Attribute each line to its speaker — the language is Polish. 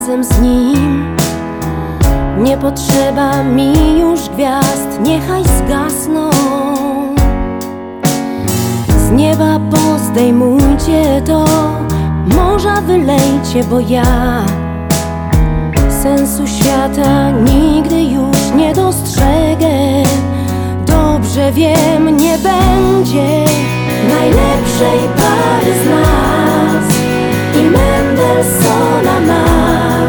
Speaker 1: razem z nim. Nie potrzeba mi już gwiazd, niechaj zgasną. Z nieba pozdejmujcie to, morza wylejcie, bo ja sensu świata nigdy już nie dostrzegę. Dobrze wiem,